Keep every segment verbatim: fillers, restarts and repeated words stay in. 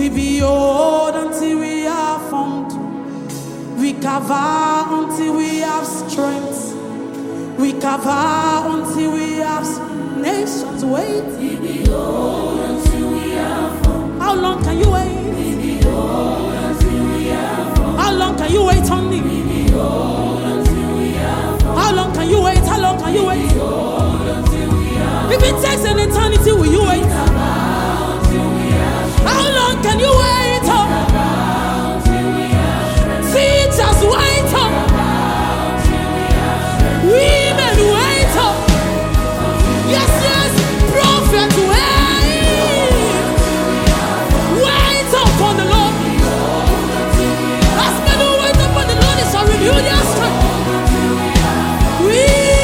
We behold until we are formed. We cover until we have strength. We cover until we have nations wait. We behold until we are formed. How long can you wait? We behold until we are formed. How long can you wait on me? We behold until we are formed. How long can you wait? How long can you wait? We behold until we are If it takes an eternity, will you wait? How long can you wait? Oh? Teachers wait. Oh. Women wait. Oh. Yes, yes. Prophets wait. Wait upon the Lord. As men who wait upon the Lord, it shall renew their strength. We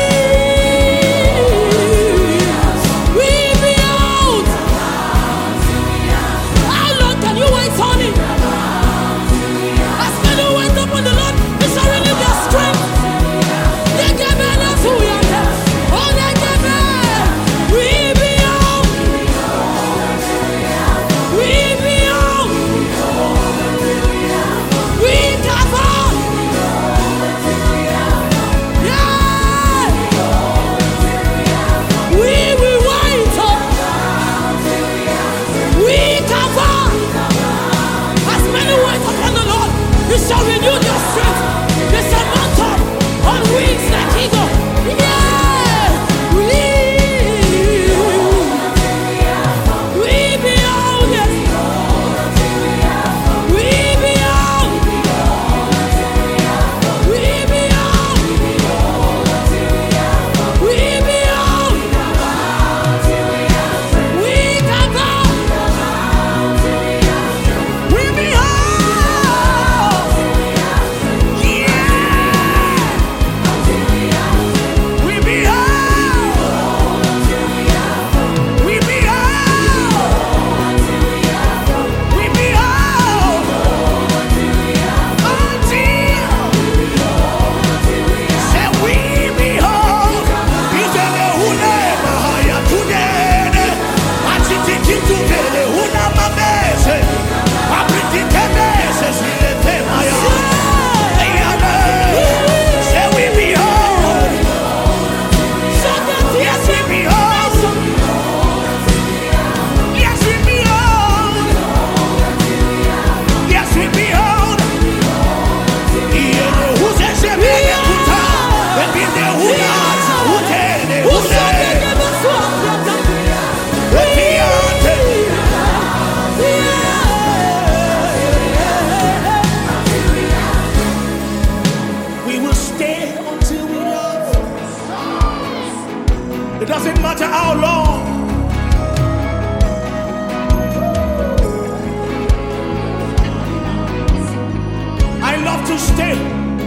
shall renew your strength. They shall mount up on wings like eagle. Yeah, we we behold, yes, we behold, we behold, we behold, we cover, we behold. It doesn't matter how long. I love to stay.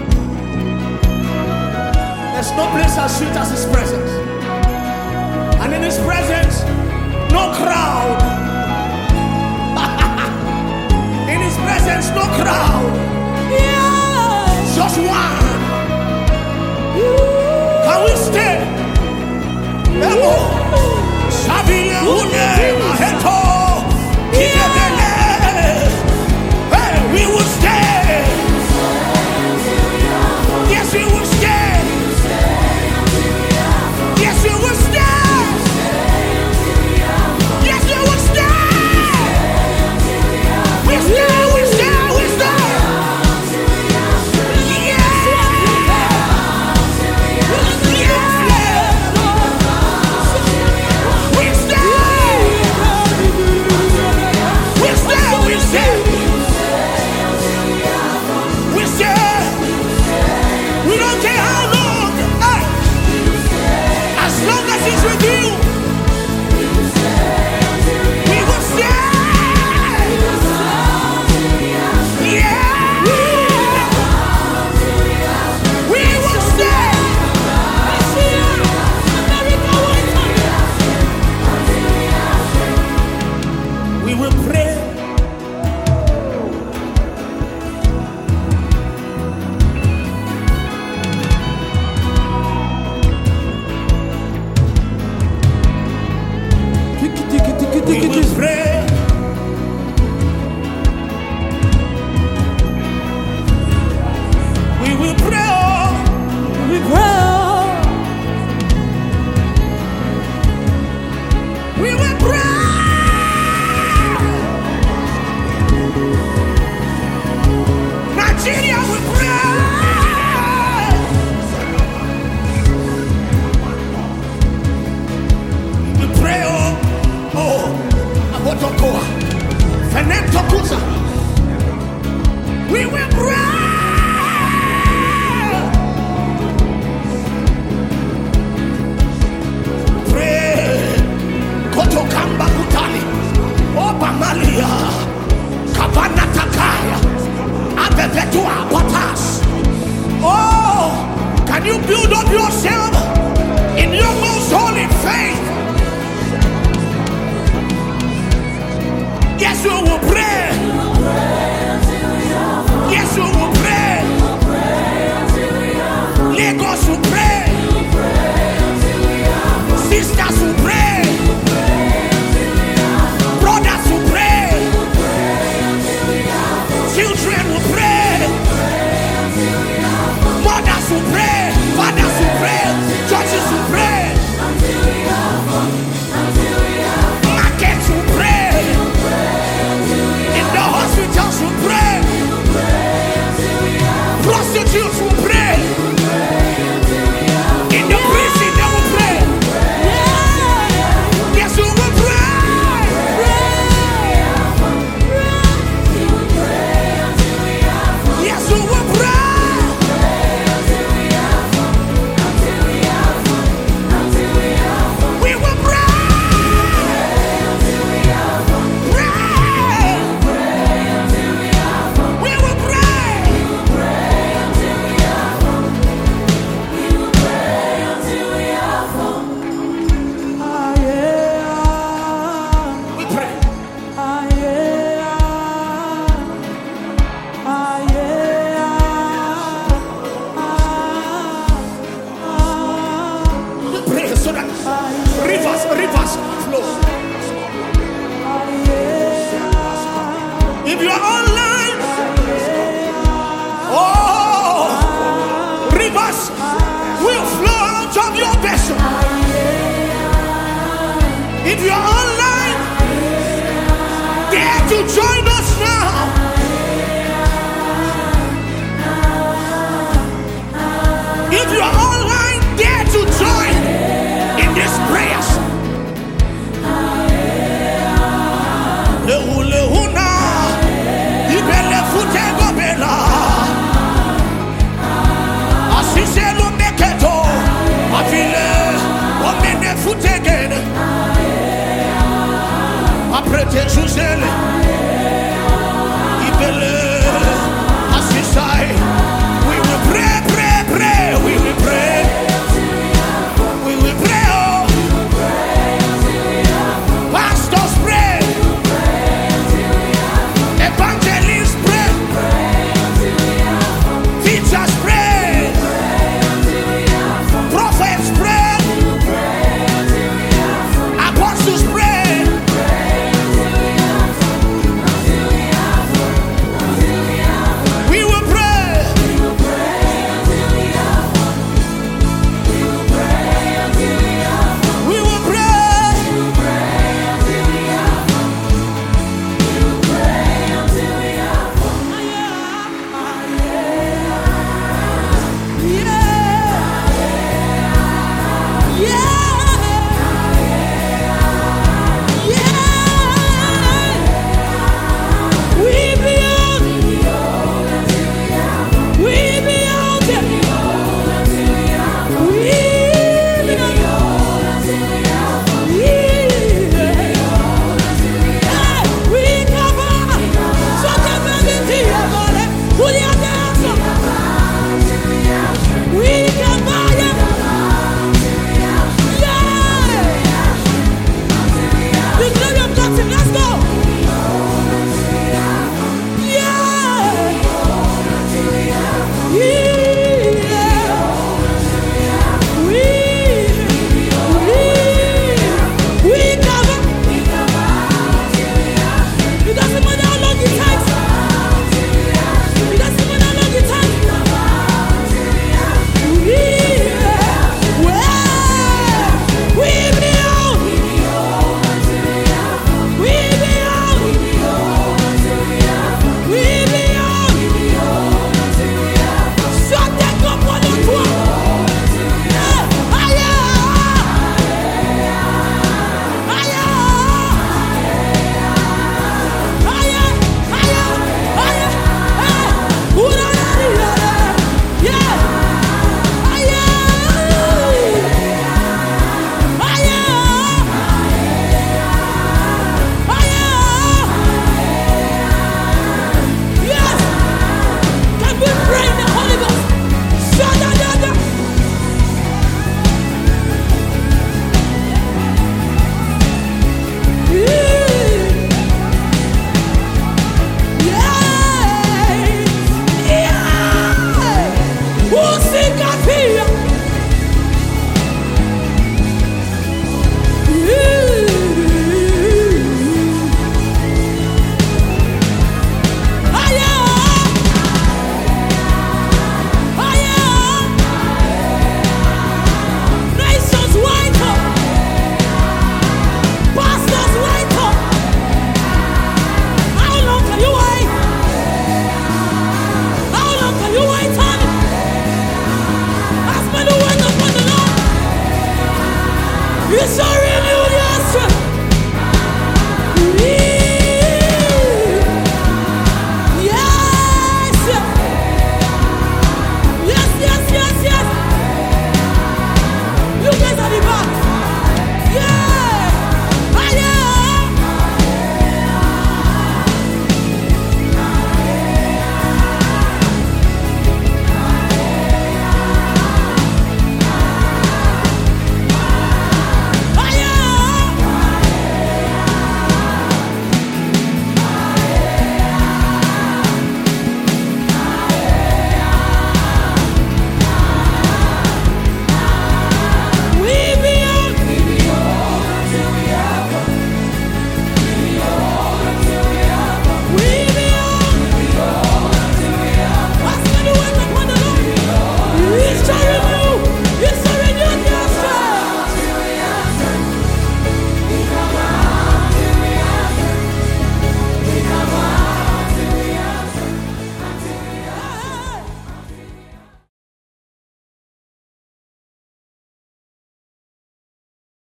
There's no place as sweet as His presence. And in His presence, no crowd. In His presence, no crowd. Yeah. Just one. Can we stay? Sabine une maheto kitebele. Hey, we will stay. Yes, we will stay. Yes, we will stay. Yes, we will stay. We stay, we stay, we stay. Yeah. Tokusa. We will pray. Pray. Kotokamba Kutali. Oba Malia. Kabana Takaya. Abebetua Patas. Oh, can you build up yourself in your most holy faith? Yes, we will pray. Yes, we will pray. Lagos will pray. Sisters will pray. Brothers will pray. Children will pray. Mothers will pray. Fathers will pray. Churches will pray. Markets will pray. In the hospitals will pray. Prostitutes will pray. In the prison they will pray. Yes, we will pray. Yes, we will pray. We will pray. Pray. We will pray. We pray. We pray so that rivers, rivers flow. If you are online, oh, rivers will flow out of your vessel. If you are online, dare to join us now. If you are online, dare to join in these prayers. Lehu lehuna, ibele futego bela. Asise lo meketo, afile omene futegene. Aprete juzele.